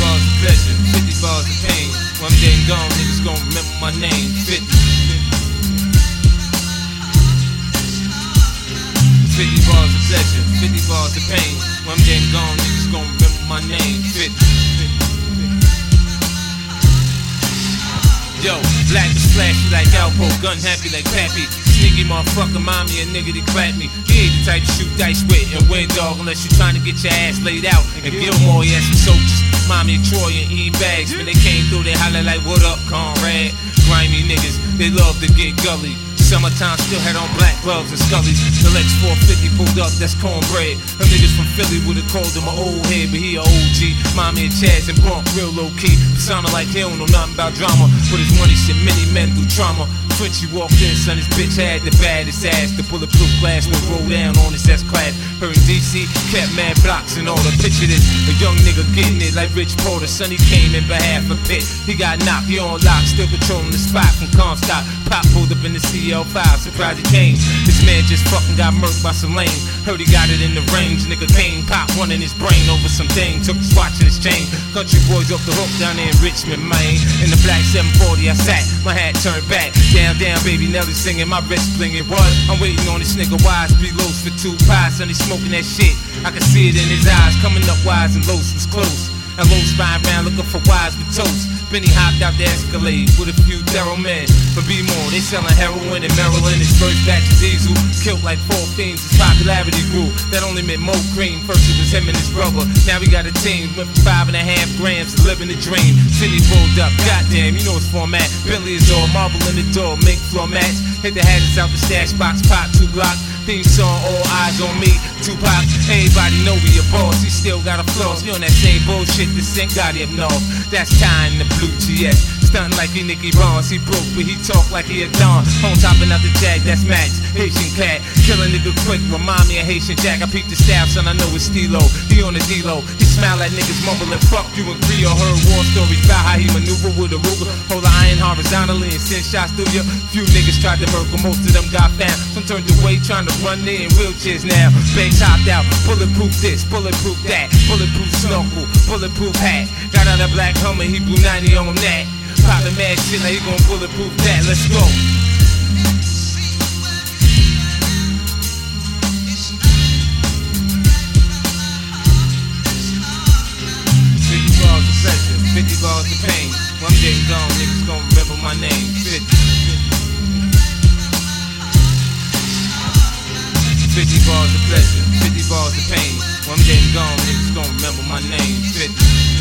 bars of pleasure, 50 bars of pain. When I'm dead and gone, niggas gon' remember my name. 50 bars of pleasure, 50 bars of pain. When I'm dead and gone, niggas gon' remember my name. 50. Yo, black is flashy like Alpo, gun happy like Pappy. Sneaky motherfucker, mommy, a nigga that clap me. He ain't the type to shoot dice with and win, dog, unless you trying to get your ass laid out. And Gilmore, he had some soldiers, mommy, Troy, and E-Bags. When they came through, they holler like, what up, Conrad? Grimy niggas, they love to get gully. Summertime still had on black gloves and scullies. The Lex 450 pulled up, that's cornbread. Them niggas from Philly would've called him an old head, but he a OG. Mommy and Chaz and Bump, real low key. Sounded like he don't know nothing about drama, but his money sent many men through trauma. Frenchie walked in, son, his bitch had the baddest ass. The bulletproof glass would roll down on his S-Class. Her in DC, kept mad blocks and order. Picture this, a young nigga getting it like Rich Porter. Son, he came in behalf of Pitt. He got knocked, he on lock, still controlling the spot from Comstock. Pop pulled up in the CL5, surprised he came. This man just fucking got murked by some lame. Heard he got it in the range, nigga came, pop one in his brain over some thing. Took his watch and his chain. Country boys off the hook down there in Richmond, Maine. In the black 740 I sat, my hat turned back. Down, baby Nelly singing, my wrist blinging. What? I'm waiting on this nigga Wise, be loose for 2 pies. Son, he smoking that shit, I can see it in his eyes. Coming up Wise and Los was close. And Los riding around looking for Wise with toast. Benny hopped out the Escalade with a few thorough men. From B-More, they selling heroin in Maryland. His first batch of diesel killed like 4 fiends. His popularity grew, that only meant more cream. First it was him and his brother, now we got a team. Went from 5.5 grams to living the dream. City pulled up, goddamn, you know his format. Bentley is all marble in the door, make floor mats. Hit the hatches out the stash box, pop 2 blocks. Theme song, all eyes on me, Tupac. Everybody know we a boss, he still got a flaws. You on that same bullshit, this ain't got him north. That's Ty in the blue GS. Stuntin' like he Nicky Barnes, he broke, but he talk like he a Don. On topping out the Jag, that's Max, Haitian cat. Kill a nigga quick, remind me of Haitian Jack. I peep the style, son, I know it's Stilo. He on the D-Lo, he smile like niggas mumbling. Fuck you and Creole, heard war stories about how he maneuver with a Ruger. Hold the iron horizontally and send shots through you. Few niggas tried to murder, most of them got found. Some turned away, trying to run there in wheelchairs now. Banks hopped out, bulletproof this, bulletproof that. Bulletproof snorkel, bulletproof hat. Got out a black Hummer, he blew 90 on that. Poppin' mad shit like he gon' bulletproof that. Let's go. 50 bars of pleasure, 50 bars of pain. When I'm dead and gone, niggas gon' remember my name. 50 bars of pleasure, 50 bars of pain. When I'm dead and gone, niggas gon' remember my name. 50